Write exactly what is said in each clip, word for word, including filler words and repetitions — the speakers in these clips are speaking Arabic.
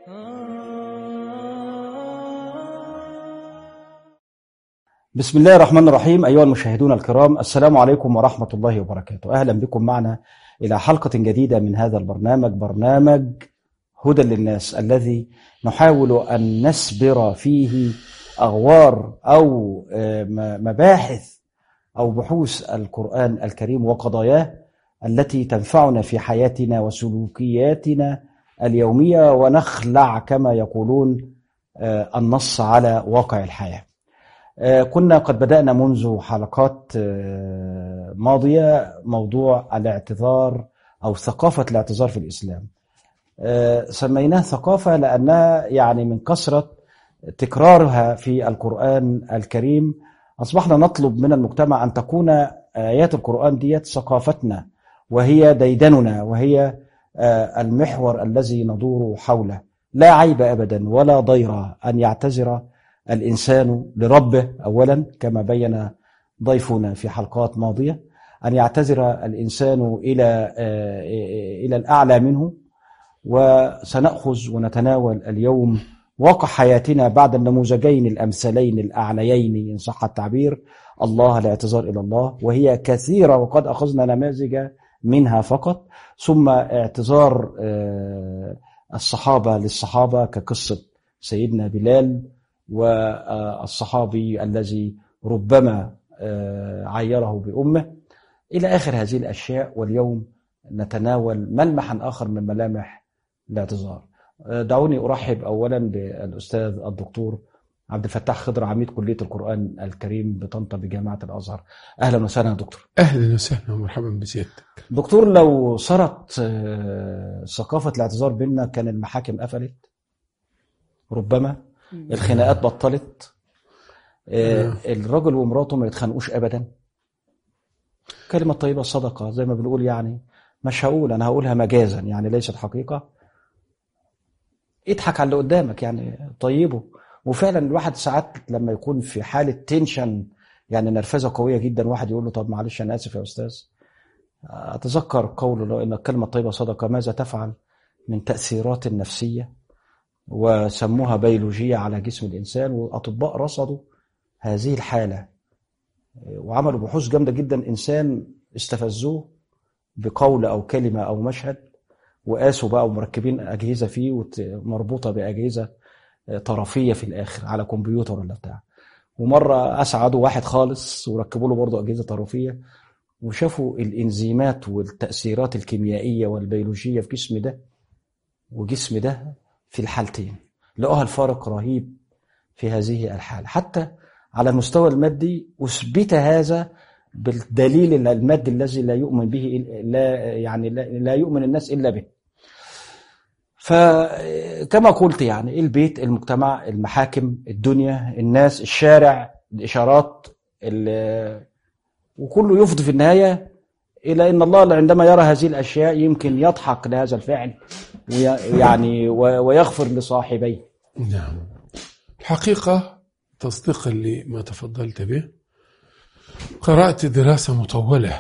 بسم الله الرحمن الرحيم. أيها المشاهدون الكرام، السلام عليكم ورحمة الله وبركاته. أهلا بكم معنا إلى حلقة جديدة من هذا البرنامج، برنامج هدى للناس، الذي نحاول أن نسبر فيه أغوار أو مباحث أو بحوث القرآن الكريم وقضاياه التي تنفعنا في حياتنا وسلوكياتنا اليومية، ونخلع كما يقولون النص على واقع الحياة. كنا قد بدأنا منذ حلقات ماضية موضوع الاعتذار أو ثقافة الاعتذار في الإسلام. سميناه ثقافة لأنها يعني من كثرة تكرارها في القرآن الكريم أصبحنا نطلب من المجتمع أن تكون آيات القرآن ديت ثقافتنا، وهي ديدننا، وهي المحور الذي ندور حوله. لا عيب أبدا ولا ضير أن يعتذر الإنسان لربه أولا، كما بين ضيفنا في حلقات ماضية، أن يعتذر الإنسان إلى إلى الأعلى منه. وسنأخذ ونتناول اليوم واقع حياتنا بعد النموذجين الأمثلين الأعليين إن صح التعبير، الله الاعتذار إلى الله، وهي كثيرة وقد أخذنا نماذج منها فقط، ثم اعتذار الصحابة للصحابة كقصة سيدنا بلال والصحابي الذي ربما عيره بأمه إلى آخر هذه الأشياء. واليوم نتناول ملمحا آخر من ملامح الاعتذار. دعوني أرحب أولا بالأستاذ الدكتور عبد الفتاح خضر، عميد كلية القرآن الكريم بطنطا بجامعة الأزهر. أهلا وسهلا يا دكتور. أهلا وسهلا ومرحبا بسيادتك دكتور. لو صارت ثقافة الاعتذار بيننا كان المحاكم قفلت، ربما الخناقات بطلت، الرجل ومراته ما يتخانقوش أبدا، كلمة طيبة صدقة زي ما بنقول، يعني مش هقول، أنا هقولها مجازا يعني ليست حقيقة. اضحك على اللي قدامك، يعني طيبه. وفعلا الواحد ساعات لما يكون في حالة تنشن، يعني نرفزة قوية جدا، واحد يقول له طب معلش أنا آسف يا أستاذ، أتذكر قوله إن الكلمة الطيبة صدقة، ماذا تفعل من تأثيرات نفسية وسموها بيولوجية على جسم الإنسان. وأطباء رصدوا هذه الحالة وعملوا بحوث جامدة جدا. إنسان استفزوه بقول أو كلمة أو مشهد، وقاسوا بقى ومركبين أجهزة فيه مربوطة بأجهزة طرفية في الآخر على كمبيوتر ولا بتاع، ومرة أسعدوا واحد خالص وركبوا له برضه أجهزة طرفية، وشافوا الإنزيمات والتأثيرات الكيميائية والبيولوجية في جسم ده وجسم ده في الحالتين، لقوها الفارق رهيب في هذه الحالة. حتى على المستوى المادي أثبت هذا بالدليل المادي الذي لا يؤمن به، لا يعني لا يؤمن الناس إلا به. فكما قلت يعني البيت، المجتمع، المحاكم، الدنيا، الناس، الشارع، الإشارات، وكله يفضي في النهاية إلى أن الله عندما يرى هذه الأشياء يمكن يضحك لهذا الفعل ويعني ويغفر لصاحبيه. نعم، الحقيقة تصديقا لما تفضلت به، قرأت دراسة مطولة،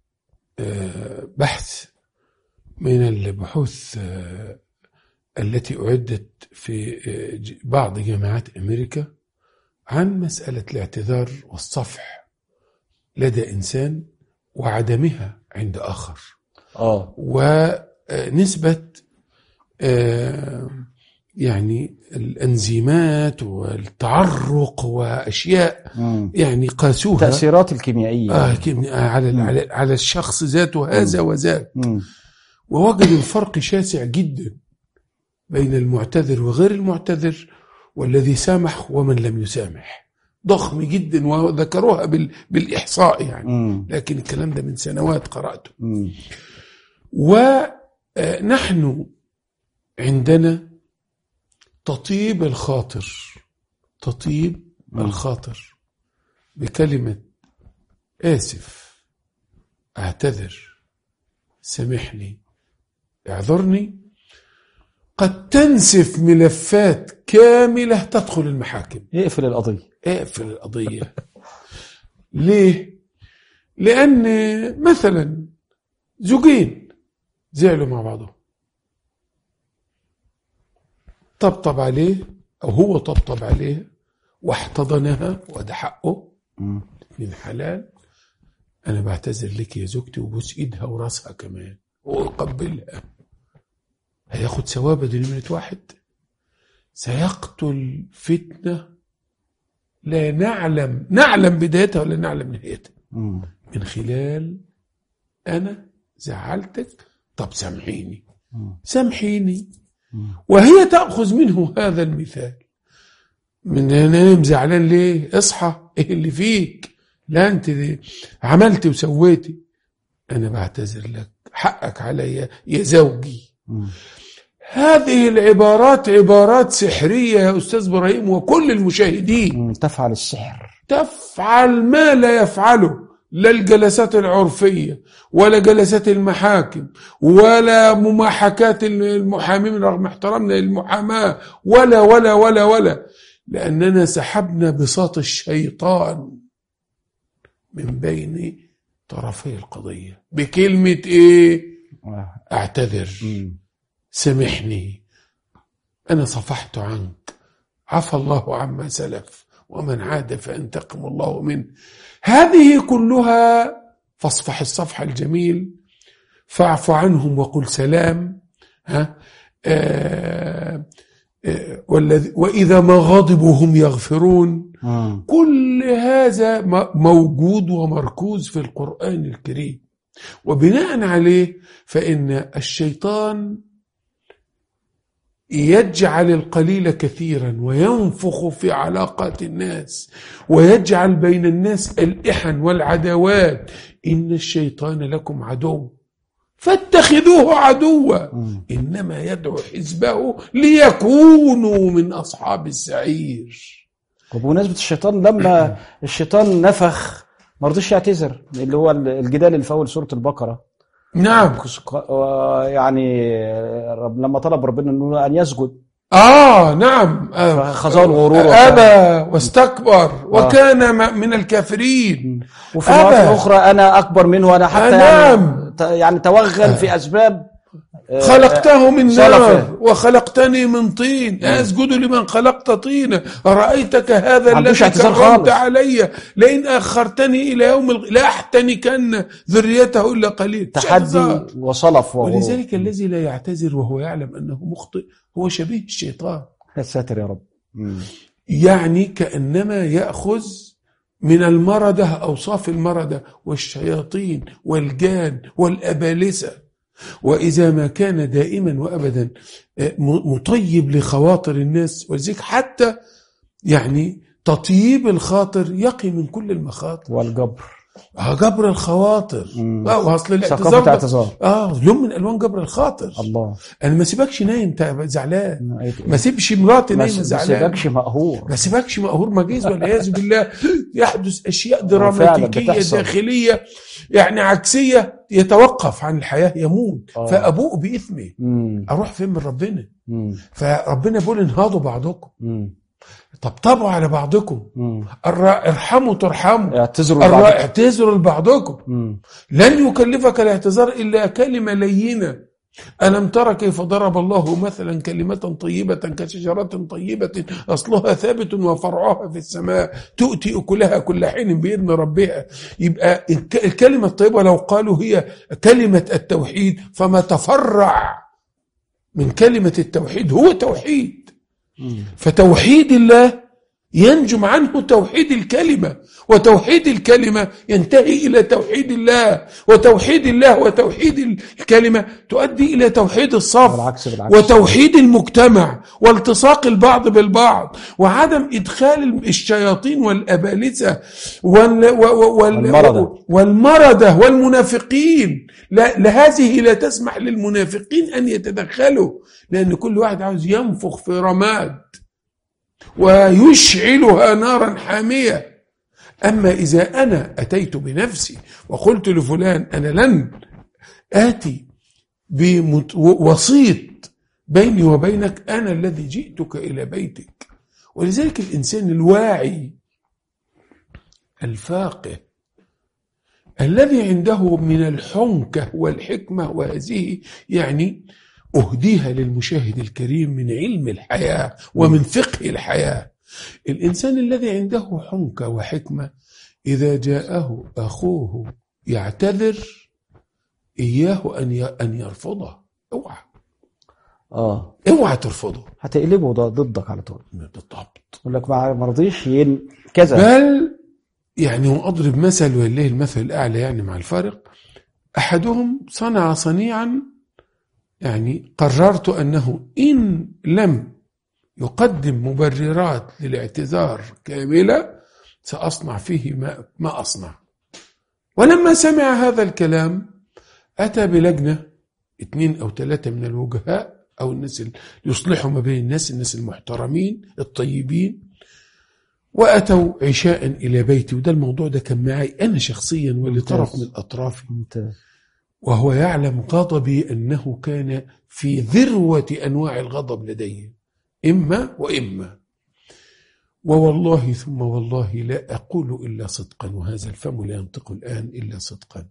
بحث من البحوث التي أعدت في بعض جامعات أمريكا عن مسألة الاعتذار والصفح لدى إنسان وعدمها عند آخر، آه. ونسبة آه يعني الأنزيمات والتعرق وأشياء مم. يعني قاسوها، تأثيرات الكيميائية آه على, على على الشخص ذاته هذا وذاك، ووجدوا الفرق شاسع جدا بين المعتذر وغير المعتذر، والذي سامح ومن لم يسامح، ضخم جدا، وذكروها بالإحصاء يعني مم. لكن الكلام ده من سنوات قرأته. مم. ونحن عندنا تطيب الخاطر، تطيب مم. الخاطر بكلمة آسف، أعتذر، سامحني، اعذرني، قد تنسف ملفات كاملة تدخل المحاكم. اقفل القضية، اقفل القضية. ليه؟ لأن مثلا زوجين زعلوا مع بعضهم، طبطب عليه أو هو طبطب عليه واحتضنها، وده حقه من حلال. أنا بعتذر لك يا زوجتي، وبوس إيدها وراسها كمان ويقبلها، هياخد ثواب دي نمرة واحد. سيقتل فتنة لا نعلم نعلم بدايتها ولا نعلم نهايتها، من خلال أنا زعلتك، طب سامحيني سامحيني، وهي تأخذ منه هذا المثال. من أنا زعلان ليه؟ اصحى، إيه اللي فيك؟ لا أنت عملتي وسويتي، أنا بعتذر لك، حقك علي يا زوجي. م. هذه العبارات عبارات سحرية يا أستاذ إبراهيم وكل المشاهدين. تفعل السحر، تفعل ما لا يفعله لا الجلسات العرفية ولا جلسات المحاكم ولا مماحكات المحامين رغم احترامنا للمحاماة ولا ولا ولا ولا لأننا سحبنا بساط الشيطان من بين طرفي القضية بكلمة إيه؟ أعتذر، سامحني، أنا صفحت عنك، عفى الله عما سلف، ومن عاد فانتقم الله منه. هذه كلها فاصفح الصفح الجميل، فاعف عنهم وقل سلام. ها آه آه وإذا ما غضبوا هم يغفرون. آه. كل هذا موجود ومركوز في القرآن الكريم، وبناء عليه فإن الشيطان يجعل القليل كثيرا وينفخ في علاقات الناس ويجعل بين الناس الإحن والعداوات. إن الشيطان لكم عدو فاتخذوه عدوا، إنما يدعو حزبه ليكونوا من أصحاب السعير. وبمناسبة الشيطان، لما الشيطان نفخ ما رضيش يعتذر، اللي هو الجدال اللي في أول سورة البقرة. نعم، يعني لما طلب ربنا انه ان يسجد، اه نعم، خزاه الغرور ابى واستكبر وكان من الكافرين. وفي المرة الاخرى انا اكبر منه، وانا حتى نعم. يعني, يعني توغل في اسباب خلقته من نار وخلقتني من طين، أسجد لمن خلقت طينا، أرأيتك هذا الذي كرمت علي لئن أخرتني إلى يوم لا أحتنكن ذريته إلا قليل. تحدي وصلف. ولذلك الذي لا يعتذر وهو يعلم أنه مخطئ هو شبيه الشيطان. يا ساتر يا رب. مم. يعني كأنما يأخذ من المردة أوصاف المردة والشياطين والجان والأبالسة. وإذا ما كان دائما وأبدا مطيب لخواطر الناس، ولذلك حتى يعني تطيب الخاطر يقي من كل المخاطر والجبر، اه جبر الخواطر. اه واصل الاعتذار اعتذار اه لون من الوان جبر الخاطر. الله، انا ما سيبكش نايم زعلان، ما سيبش مراتي نايمه زعلان، ما سيبكش مقهور، ما سيبكش مقهور مجيز والعياذ بالله. يحدث اشياء دراماتيكيه داخليه يعني عكسيه، يتوقف عن الحياه يموت. آه. فابوء باثمه، اروح فين من ربنا؟ مم. فربنا بيقول انهضوا بعضكم، مم. طبطبوا على بعضكم، ارحموا ترحموا، اعتذروا اعتذروا لبعضكم. لن يكلفك الاعتذار إلا كلمة لينة. ألم ترى كيف ضرب الله مثلا كلمة طيبة كشجرة طيبة أصلها ثابت وفرعها في السماء تؤتي أكلها كل حين بإذن ربها. يبقى الكلمة الطيبة لو قالوا هي كلمة التوحيد، فما تفرع من كلمة التوحيد هو توحيد. فتوحيد الله ينجم عنه توحيد الكلمة، وتوحيد الكلمة ينتهي إلى توحيد الله، وتوحيد الله وتوحيد الكلمة تؤدي إلى توحيد الصف بالعكس بالعكس. وتوحيد المجتمع والتصاق البعض بالبعض، وعدم إدخال الشياطين والأبالسة وال والمردة. والمردة والمنافقين. لا لهذه لا تسمح للمنافقين أن يتدخلوا، لأن كل واحد عاوز ينفخ في رماد ويشعلها نارا حامية. أما إذا أنا أتيت بنفسي وقلت لفلان أنا لن آتي بوسيط بيني وبينك، أنا الذي جئتك إلى بيتك. ولذلك الإنسان الواعي الفاقه الذي عنده من الحنكة والحكمة، وهذه يعني أهديها للمشاهد الكريم من علم الحياة ومن فقه الحياة. الإنسان الذي عنده حنكة وحكمة إذا جاءه أخوه يعتذر إياه أن أن يرفضه. اوعى اه اوعى ترفضه، هتقلبه ضدك على طول. بالضبط. يقول لك ما مرضيش ين كذا. بل يعني وأضرب مثل ولله المثل الأعلى يعني مع الفارق. أحدهم صنع صنيعا يعني قررت أنه إن لم يقدم مبررات للاعتذار كاملة سأصنع فيه ما, ما أصنع. ولما سمع هذا الكلام أتى بلجنة اثنين أو ثلاثة من الوجهاء أو الناس اللي يصلحوا ما بين الناس، الناس المحترمين الطيبين، وأتوا عشاء إلى بيتي. وده الموضوع ده كان معي أنا شخصيا واللي طرف من أطرافي، وهو يعلم غضبي أنه كان في ذروة أنواع الغضب لدي، إما وإما. ووالله ثم والله لا أقول إلا صدقا، وهذا الفم لا ينطق الآن إلا صدقا.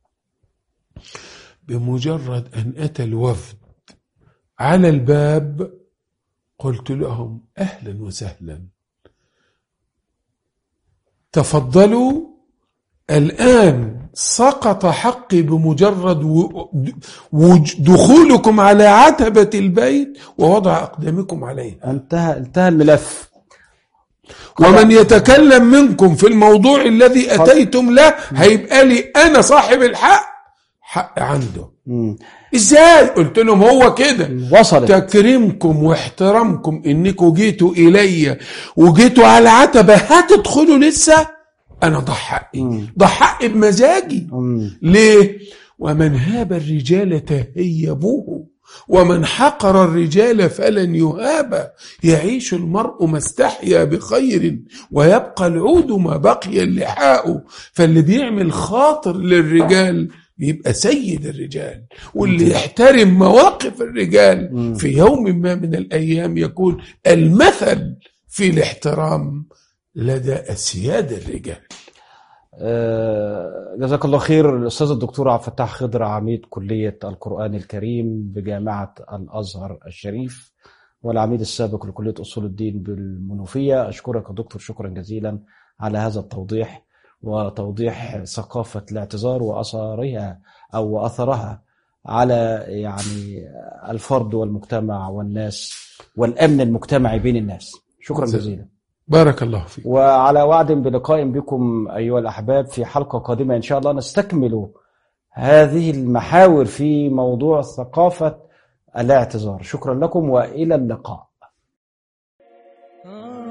بمجرد أن أتى الوفد على الباب قلت لهم أهلا وسهلا، تفضلوا، الآن سقط حقي بمجرد دخولكم على عتبة البيت ووضع أقدامكم عليها. انتهى انتهى الملف. ومن يتكلم منكم في الموضوع الذي أتيتم له هيبقى لي أنا صاحب الحق حق عنده. مم. إزاي؟ قلت لهم هو كده وصلت تكريمكم واحترامكم إنكم جيتوا إلي وجيتوا على عتبة هتدخلوا لسه، أنا ضح حقي، ضح حقي بمزاجي. مم. ليه؟ ومن هاب الرجال تهيبوه ومن حقر الرجال فلن يهاب. يعيش المرء ما استحيا بخير ويبقى العود ما بقي اللحاء. فاللي بيعمل خاطر للرجال يبقى سيد الرجال، واللي يحترم مواقف الرجال في يوم ما من الأيام يكون المثل في الاحترام لدى أسياد الرجال. آه جزاك الله خير الأستاذ الدكتور عبد الفتاح خضر، عميد كلية القرآن الكريم بجامعة الأزهر الشريف والعميد السابق لكلية أصول الدين بالمنوفية. أشكرك يا دكتور شكرا جزيلا على هذا التوضيح وتوضيح ثقافة الاعتذار وأثرها أو أثرها على يعني الفرد والمجتمع والناس والأمن المجتمعي بين الناس. شكرا جزيلا. بارك الله فيك. وعلى وعد بلقاء بكم أيها الأحباب في حلقة قادمة إن شاء الله نستكمل هذه المحاور في موضوع ثقافة الاعتذار. شكرا لكم وإلى اللقاء.